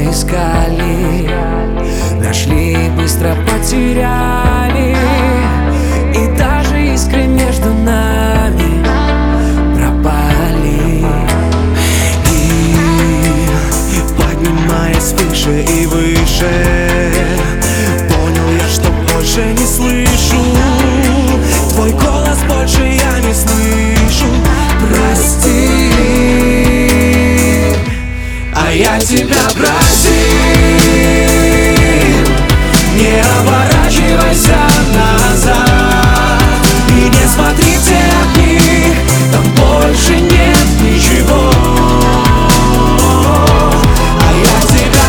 искали, нашли, быстро потеряли. И даже искры между нами пропали. И поднимаясь выше и выше, понял я, что больше не слышу твой голос, больше я не слышу. Прости, а я тебя просил, не оборачивайся назад и не смотри в те огни, там больше нет ничего. А я тебя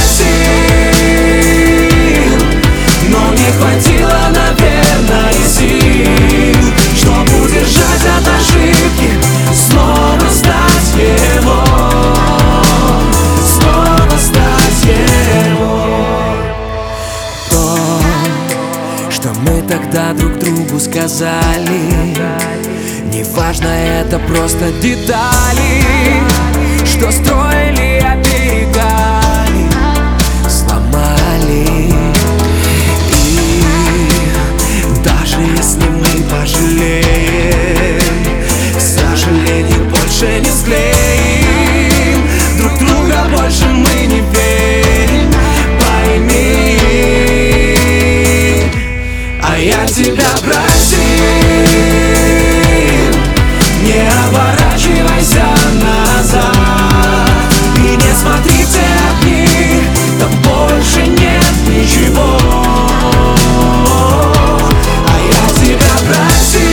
просил, но не хватило, наверное, сил, чтобы удержать от ошибки, снова стать его, снова стать его. То, что мы тогда друг другу сказали, неважно, это просто детали, что строили, оберегали, сломали. И даже если мы пожалеем, к сожалению, больше не склеим, друг друга больше мы не верим, пойми. А я тебя просил, не оборачивайся назад и не смотри в те огни, там больше нет ничего. А я тебя просил,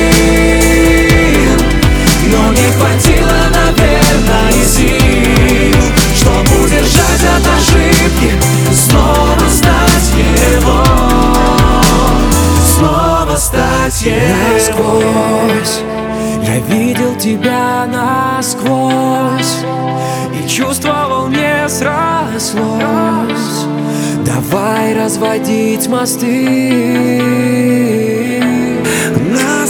но не хватило, наверное, сил, чтобы удержать от ошибки, снова стать его, снова стать его. Насквозь я видел тебя насквозь и чувствовал, мне срослось. Давай разводить мосты.